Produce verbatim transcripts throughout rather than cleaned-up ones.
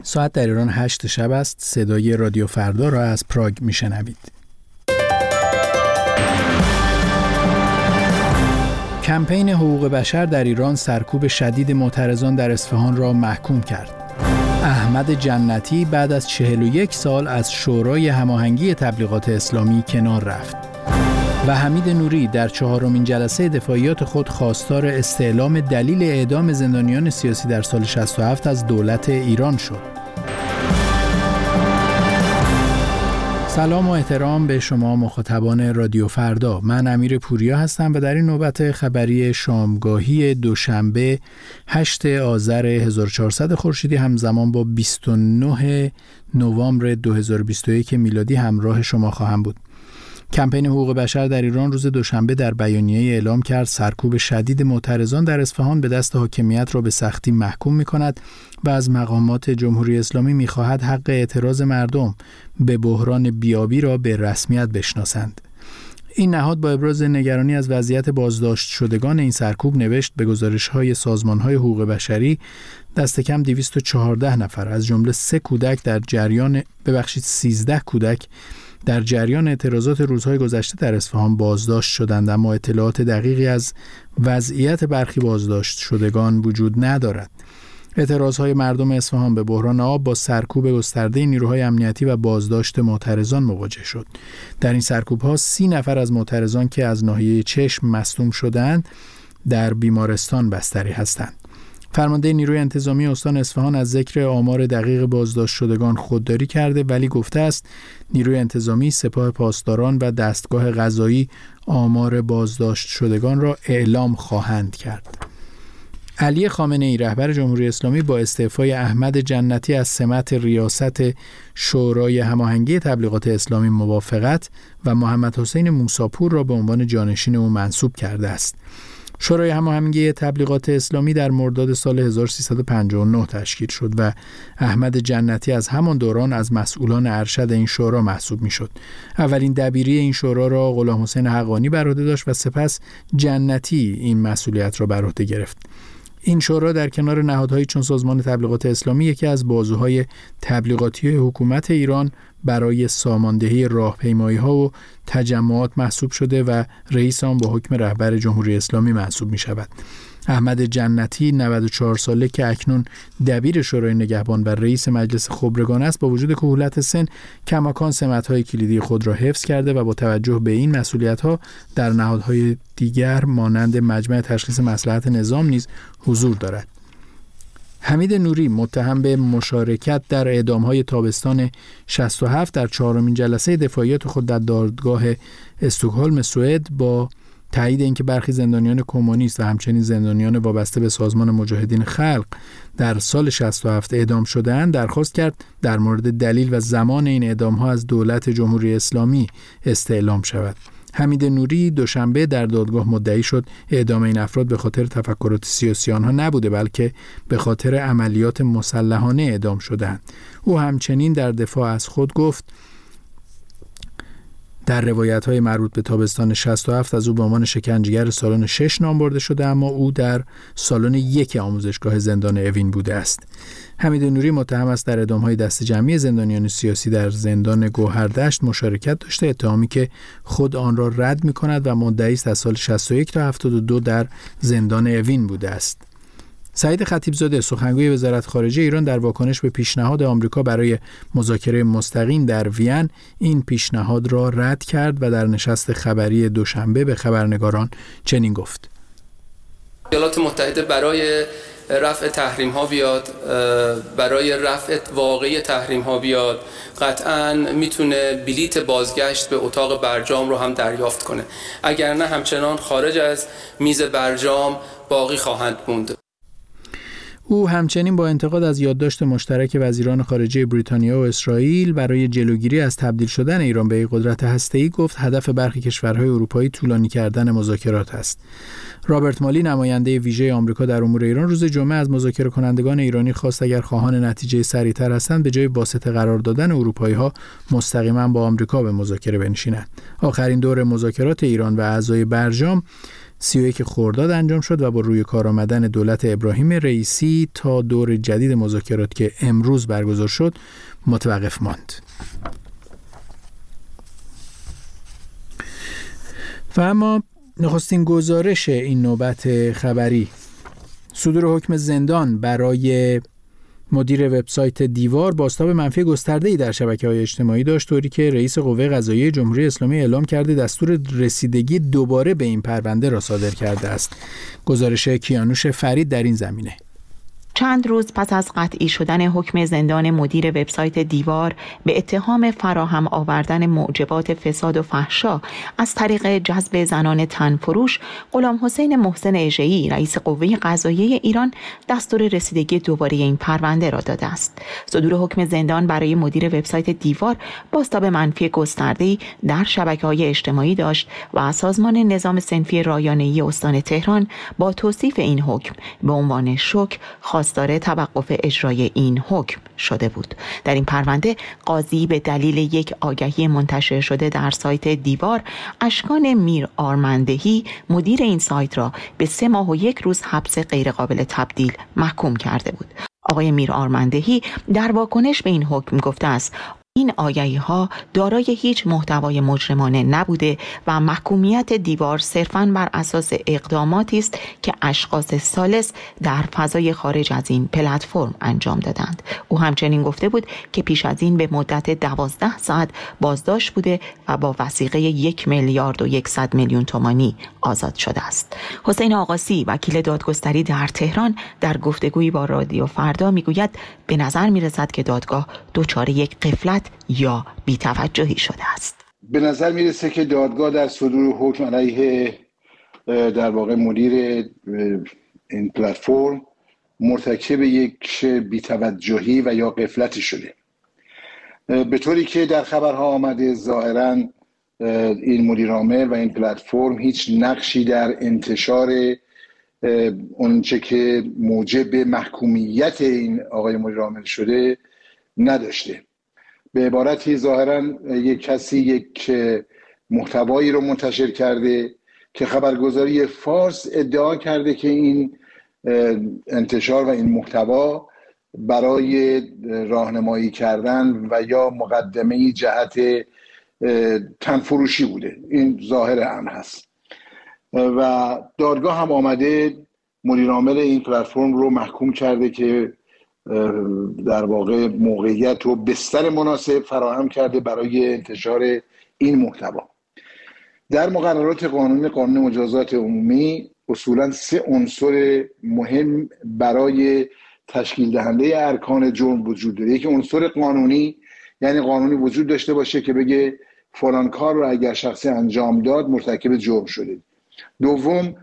ساعت در ایران هشت شب است. صدای رادیو فردا را از پراگ میشنوید. کمپین حقوق بشر در ایران سرکوب شدید معترضان در اصفهان را محکوم کرد. احمد جنتی بعد از چهل و یک سال از شورای هماهنگی تبلیغات اسلامی کنار رفت. و حمید نوری در چهارمین جلسه دفاعیات خود خواستار استعلام دلیل اعدام زندانیان سیاسی در سال شصت و هفت از دولت ایران شد. سلام و احترام به شما مخاطبان رادیو فردا. من امیر پوریا هستم و در این نوبت خبری شامگاهی دوشنبه هشتم آذر هزار و چهارصد خورشیدی همزمان با بیست و نهم نوامبر دو هزار و بیست و یک میلادی همراه شما خواهم بود. کمپین حقوق بشر در ایران روز دوشنبه در بیانیه اعلام کرد سرکوب شدید معترضان در اصفهان به دست حاکمیت را به سختی محکوم می‌کند و از مقامات جمهوری اسلامی می‌خواهد حق اعتراض مردم به بحران بیابی را به رسمیت بشناسند. این نهاد با ابراز نگرانی از وضعیت بازداشت شدگان این سرکوب نوشت به گزارش‌های سازمان‌های حقوق بشری دست کم دویست و چهارده نفر از جمله سه کودک در جریان ببخشید سیزده کودک در جریان اعتراضات روزهای گذشته در اصفهان بازداشت شدند، اما اطلاعات دقیقی از وضعیت برخی بازداشت شدگان وجود ندارد. اعتراضهای مردم اصفهان به بحران آب با سرکوب گسترده نیروهای امنیتی و بازداشت معترضان مواجه شد. در این سرکوب‌ها سی نفر از معترضان که از ناحیه چشم مصدوم شدند در بیمارستان بستری هستند. فرمانده نیروی انتظامی استان اصفهان از ذکر آمار دقیق بازداشت شدگان خودداری کرده، ولی گفته است نیروی انتظامی، سپاه پاسداران و دستگاه قضایی آمار بازداشت شدگان را اعلام خواهند کرد. علی خامنه‌ای رهبر جمهوری اسلامی با استعفای احمد جنتی از سمت ریاست شورای هماهنگی تبلیغات اسلامی موافقت و محمد حسین موسی‌پور را به عنوان جانشین او منصوب کرده است. شورای هماهنگی تبلیغات اسلامی در مرداد سال هزار و سیصد و پنجاه و نه تشکیل شد و احمد جنتی از همان دوران از مسئولان ارشد این شورا محسوب می‌شد. اولین دبیری این شورا را غلام حسین حقانی بر عهده داشت و سپس جنتی این مسئولیت را بر عهده گرفت. این شورا در کنار نهادهایی چون سازمان تبلیغات اسلامی یکی از بازوهای تبلیغاتی حکومت ایران برای ساماندهی راهپیمایی‌ها و تجمعات محسوب شده و رئیس آن با حکم رهبر جمهوری اسلامی منصوب می‌شود. احمد جنتی نود و چهار ساله که اکنون دبیر شورای نگهبان و رئیس مجلس خبرگان است، با وجود کهولت سن کماکان سمت‌های کلیدی خود را حفظ کرده و با توجه به این مسئولیت‌ها در نهادهای دیگر مانند مجمع تشخیص مصلحت نظام نیز حضور دارد. حمید نوری متهم به مشارکت در اعدام‌های تابستان شصت و هفت در چهارمین جلسه دفاعیات خود در دادگاه استکهلم سوئد با تایید اینکه برخی زندانیان کمونیست و همچنین زندانیان وابسته به سازمان مجاهدین خلق در سال شصت و هفت اعدام شده‌اند درخواست کرد در مورد دلیل و زمان این اعدام‌ها از دولت جمهوری اسلامی استعلام شود. حمید نوری دوشنبه در دادگاه مدعی شد اعدام این افراد به خاطر تفکرات سیاسی آنها نبوده، بلکه به خاطر عملیات مسلحانه اعدام شدند. او همچنین در دفاع از خود گفت در روایت‌های مربوط به تابستان شصت و هفت از او به عنوان شکنجهگر سالن شش نام برده شده، اما او در سالن یک آموزشگاه زندان اوین بوده است. حمید نوری متهم است در اعدام‌های دست جمعی زندانیان سیاسی در زندان گوهردشت مشارکت داشته، اتهامی که خود آن را رد می‌کند و مدعی است از سال شصت و یک تا هفتاد و دو در زندان اوین بوده است. سعید خطیبزاده سخنگوی وزارت خارجه ایران در واکنش به پیشنهاد آمریکا برای مذاکره مستقیم در وین این پیشنهاد را رد کرد و در نشست خبری دوشنبه به خبرنگاران چنین گفت: ایالات متحده برای رفع تحریم ها بیاد، برای رفع واقعی تحریم ها بیاد، قطعاً میتونه بلیت بازگشت به اتاق برجام رو هم دریافت کنه، اگر نه همچنان خارج از میز برجام باقی خواهند موند. او همچنین با انتقاد از یادداشت مشترک وزیران خارجه بریتانیا و اسرائیل برای جلوگیری از تبدیل شدن ایران به یک قدرت هسته‌ای گفت هدف برخی کشورهای اروپایی طولانی کردن مذاکرات است. رابرت مالی نماینده ویژه آمریکا در امور ایران روز جمعه از مذاکره کنندگان ایرانی خواست اگر خواهان نتیجه سریعتر هستند به جای واسطه قرار دادن اروپایی‌ها مستقیما با آمریکا به مذاکره بنشینند. آخرین دور مذاکرات ایران و اعضای برجام سی و یک خرداد انجام شد و با روی کار آمدن دولت ابراهیم رئیسی تا دور جدید مذاکرات که امروز برگزار شد متوقف ماند. و اما نخستین گزارش این نوبت خبری: صدور حکم زندان برای مدیر وبسایت دیوار بازتاب منفی گسترده‌ای در شبکه‌های اجتماعی داشت، طوری که رئیس قوه قضاییه جمهوری اسلامی اعلام کرده دستور رسیدگی دوباره به این پرونده را صادر کرده است. گزارش کیانوش فرید در این زمینه. چند روز پس از قطعی شدن حکم زندان مدیر وبسایت دیوار به اتهام فراهم آوردن معجبات فساد و فحشا از طریق جذب زنان تنفروش، غلام حسین محسن اژه‌ای رئیس قوه قضاییه ایران دستور رسیدگی دوباره این پرونده را داده است. صدور حکم زندان برای مدیر وبسایت دیوار بازتاب منفی گسترده‌ای در شبکه‌های اجتماعی داشت و سازمان نظام صنفی رایانه‌ای استان تهران با توصیف این حکم به عنوان شوک خواستار توقف اجرای این حکم شده بود. در این پرونده قاضی به دلیل یک آگهی منتشر شده در سایت دیوار اشکان میر آرمندهی مدیر این سایت را به سه ماه و یک روز حبس غیرقابل تبدیل محکوم کرده بود. آقای میر آرمندهی در واکنش به این حکم گفته است این آگهی‌ها دارای هیچ محتوای مجرمانه نبوده و محکومیت دیوار صرفاً بر اساس اقداماتی است که اشخاص ثالث در فضای خارج از این پلتفرم انجام دادند. او همچنین گفته بود که پیش از این به مدت دوازده ساعت بازداشت بوده و با وثیقه یک میلیارد و یکصد میلیون تومانی آزاد شده است. حسین آقاسی وکیل دادگستری در تهران در گفتگویی با رادیو فردا میگوید به نظر میرسد که دادگاه دچار یک غفلت یا بی‌توجهی شده است. به نظر میرسه که دادگاه در صدور حکم علیه در واقع مدیر این پلتفرم مرتکب یک بی‌توجهی و یا غفلتی شده، به طوری که در خبرها آمده ظاهراً این مدیر عامل و این پلتفرم هیچ نقشی در انتشار اونچه که موجب محکومیت این آقای مدیر عامل شده نداشته. به عبارتی ظاهراً یک کسی یک محتوایی رو منتشر کرده که خبرگزاری فارس ادعا کرده که این انتشار و این محتوا برای راهنمایی کردن و یا مقدمه جهت تنفروشی بوده. این ظاهر امر هست و دادگاه هم آمده مدیر عامل این پلتفرم رو محکوم کرده که در واقع موقعیت و بستر مناسب فراهم کرده برای انتشار این محتوا. در مقررات قانون قانون مجازات عمومی اصولاً سه عنصر مهم برای تشکیل دهنده ارکان جرم وجود داره. یکی عنصر قانونی، یعنی قانونی وجود داشته باشه که بگه فلان کار رو اگر شخصی انجام داد مرتکب جرم شده. دوم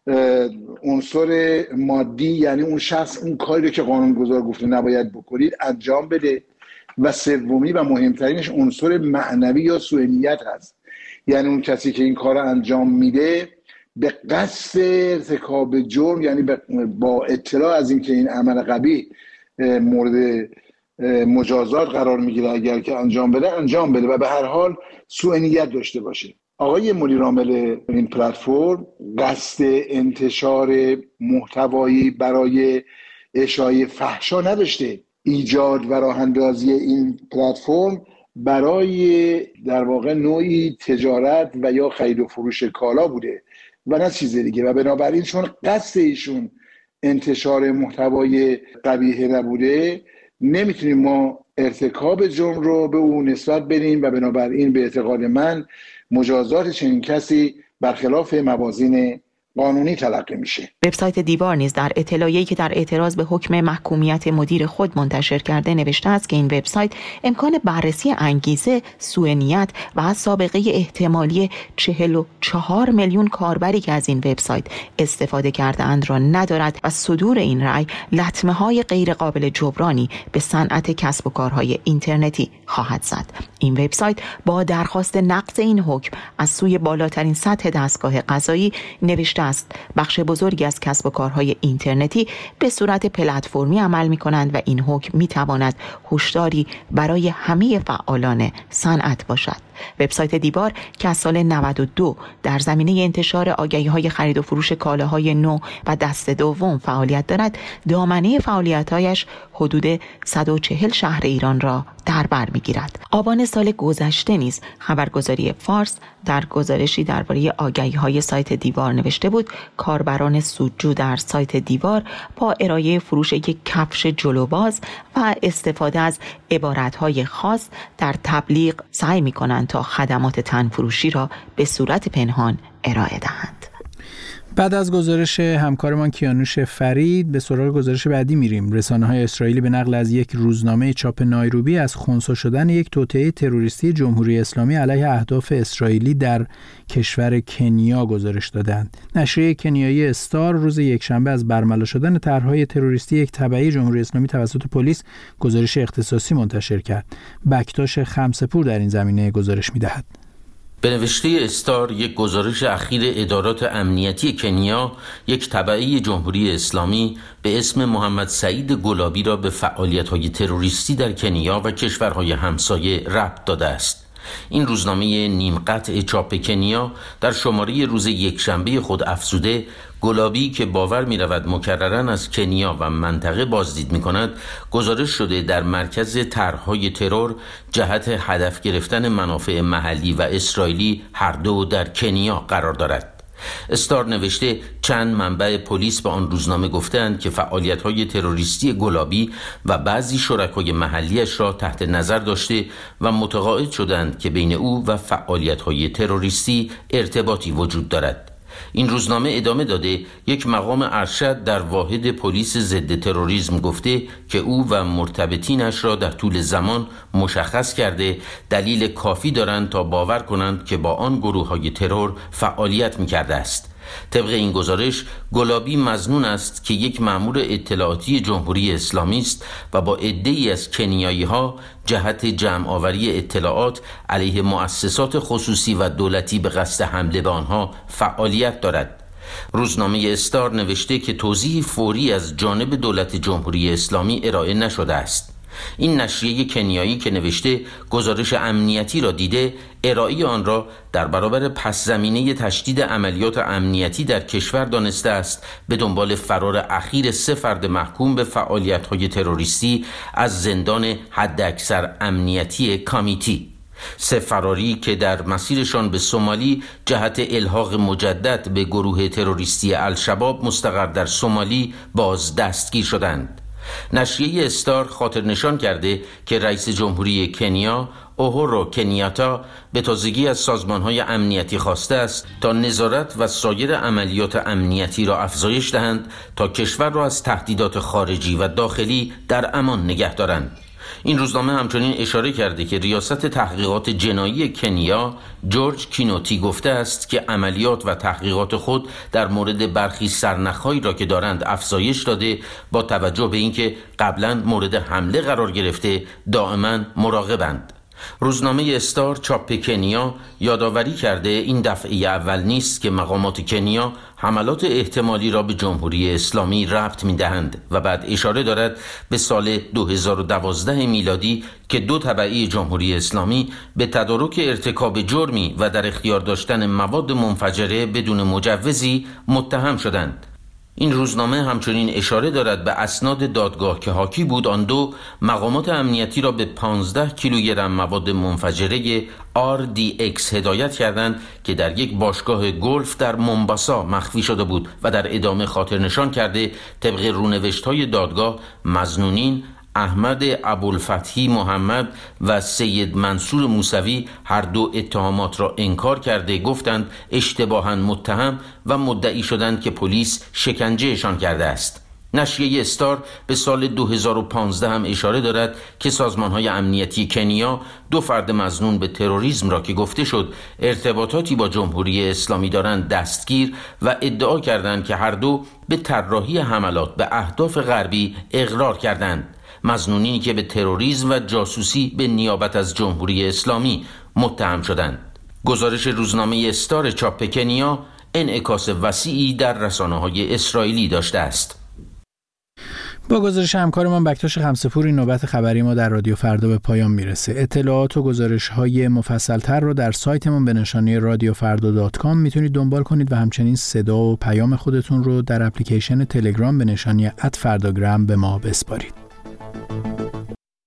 عنصر مادی، یعنی اون شخص اون کاری رو که قانونگذار گفته نباید بکنید انجام بده. و سومی و مهمترینش عنصر معنوی یا سوء نیت هست، یعنی اون کسی که این کار رو انجام میده به قصد ارتکاب جرم، یعنی با اطلاع از اینکه این عمل قبیح مورد مجازات قرار میگیره اگر که انجام بده انجام بده و به هر حال سوء نیت داشته باشه. آقای مدیر عامل این پلتفرم قصد انتشار محتوایی برای اشاعه فحشا نداشته. ایجاد و راه اندازی این پلتفرم برای در واقع نوعی تجارت و یا خرید و فروش کالا بوده و نه چیز دیگه، و بنابراین چون قصد ایشون انتشار محتوای قبیح نبوده نمیتونیم ما ارتکاب جرم رو به اون نسبت بدیم و بنابراین به اعتقاد من مجازات چنین کسی برخلاف موازین قانونی تلقی میشه. وبسایت دیوار نیز در اطلاعیه‌ای که در اعتراض به حکم محکومیت مدیر خود منتشر کرده نوشته است که این وبسایت امکان بررسی انگیزه، سوء نیت و سابقه احتمالی چهل و چهار میلیون کاربری که از این وبسایت استفاده کرده‌اند را ندارد و صدور این رأی لطمه‌های غیر قابل جبرانی به صنعت کسب و کارهای اینترنتی خواهد زد. این وبسایت با درخواست نقض این حکم از سوی بالاترین سطح دستگاه قضایی نوشته است بخش بزرگی از کسب و کارهای اینترنتی به صورت پلتفرمی عمل می‌کنند و این حکم می‌تواند هشداری برای همه فعالان صنعت باشد. وبسایت دیوار که از سال نود و دو در زمینه انتشار آگهی‌های خرید و فروش کالاهای نو و دست دوم فعالیت دارد، دامنه فعالیت‌هایش حدود صد و چهل شهر ایران را در بر می‌گیرد. آبان سال گذشته نیز خبرگزاری فارس در گزارشی درباره آگهی‌های سایت دیوار نوشته بود کاربران سودجو در سایت دیوار با ارائه فروش یک کفش جلوباز و استفاده از عبارت‌های خاص در تبلیغ سعی می‌کنند تا خدمات تنفروشی را به صورت پنهان ارائه دهند. بعد از گزارش همکارمان کیانوش فرید به سراغ گزارش بعدی میریم. رسانه‌های اسرائیلی به نقل از یک روزنامه چاپ نایروبی از خنثی شدن یک توطئه تروریستی جمهوری اسلامی علیه اهداف اسرائیلی در کشور کنیا گزارش دادند. نشریه کنیایی استار روز یکشنبه از برملا شدن طرح‌های تروریستی یک تبعی جمهوری اسلامی توسط پلیس گزارش اختصاصی منتشر کرد. بکتاش خمسه‌پور در این زمینه گزارش می‌دهد. به نوشته استار، یک گزارش اخیر ادارات امنیتی کنیا یک تبعی جمهوری اسلامی به اسم محمد سعید گلابی را به فعالیت‌های تروریستی در کنیا و کشورهای همسایه ربط داده است. این روزنامه نیم قطع چاپ کنیا در شماره روز یکشنبه خود افزوده گلابی که باور می رود مکرراً از کنیا و منطقه بازدید می کند گزارش شده در مرکز طرح‌های ترور جهت هدف گرفتن منافع محلی و اسرائیلی هر دو در کنیا قرار دارد. استار نوشته چند منبع پلیس به آن روزنامه گفتند که فعالیت‌های تروریستی گلابی و بعضی شرکای محلیش را تحت نظر داشته و متقاعد شدند که بین او و فعالیت‌های تروریستی ارتباطی وجود دارد. این روزنامه ادامه داده یک مقام ارشد در واحد پلیس ضد تروریسم گفته که او و مرتبطینش را در طول زمان مشخص کرده دلیل کافی دارند تا باور کنند که با آن گروه‌های ترور فعالیت می‌کرده است. طبق این گزارش گلابی مظنون است که یک مأمور اطلاعاتی جمهوری اسلامی است و با عده‌ای از کنیایی‌ها جهت جمع‌آوری اطلاعات علیه مؤسسات خصوصی و دولتی به قصد حمله به آنها فعالیت دارد. روزنامه استار نوشته که توضیح فوری از جانب دولت جمهوری اسلامی ارائه نشده است. این نشریه کنیایی که نوشته گزارش امنیتی را دیده، ارائه آن را در برابر پس زمینه تشدید عملیات امنیتی در کشور دانسته است به دنبال فرار اخیر سه فرد محکوم به فعالیت‌های تروریستی از زندان حداکثر امنیتی کامیتی. سه فراری که در مسیرشان به سومالی جهت الحاق مجدد به گروه تروریستی الشباب مستقر در سومالی باز دستگیر شدند. نشریه استار خاطر نشان کرده که رئیس جمهوری کنیا اوهورو کنیاتا به تازگی از سازمان‌های امنیتی خواسته است تا نظارت و سایر عملیات امنیتی را افزایش دهند تا کشور را از تهدیدات خارجی و داخلی در امان نگه دارند. این روزنامه همچنین اشاره کرده که ریاست تحقیقات جنایی کنیا جورج کینوتی گفته است که عملیات و تحقیقات خود در مورد برخی سرنخ‌هایی را که دارند افزایش داده با توجه به اینکه قبلا مورد حمله قرار گرفته دائما مراقبند. روزنامه استار چاپ کنیا یادآوری کرده این دفعه اول نیست که مقامات کنیا حملات احتمالی را به جمهوری اسلامی ربط می‌دهند و بعد اشاره دارد به سال دو هزار و دوازده میلادی که دو تبعی جمهوری اسلامی به تدارک ارتکاب جرمی و در اختیار داشتن مواد منفجره بدون مجوزی متهم شدند. این روزنامه همچنین اشاره دارد به اسناد دادگاه که حاکی بود آن دو مقامات امنیتی را به پانزده کیلوگرم مواد منفجره آر دی اکس هدایت کردند که در یک باشگاه گلف در مومباسا مخفی شده بود و در ادامه خاطر نشان کرده طبق رونوشت‌های دادگاه مظنونین احمد ابوالفتحی محمد و سید منصور موسوی هر دو اتهامات را انکار کرده گفتند اشتباهاً متهم و مدعی شدند که پلیس شکنجهشان کرده است. نشریه استار به سال دو هزار و پانزده هم اشاره دارد که سازمان‌های امنیتی کنیا دو فرد مظنون به تروریسم را که گفته شد ارتباطاتی با جمهوری اسلامی دارند دستگیر و ادعا کردند که هر دو به طراحی حملات به اهداف غربی اقرار کردند. مظنونینی که به تروریسم و جاسوسی به نیابت از جمهوری اسلامی متهم شدند. گزارش روزنامه استار چاپ کنیا انعکاس وسیعی در رسانه‌های اسرائیلی داشته است. با گزارش همکارمان بکتاش خمسه‌پور این نوبت خبری ما در رادیو فردا به پایان میرسه. اطلاعات و گزارش‌های مفصل‌تر رو در سایتمون به نشانی رادیو فردا دات کام میتونید دنبال کنید و همچنین صدا و پیام خودتون رو در اپلیکیشن تلگرام به نشانی ات فرداگرام به ما بسپارید.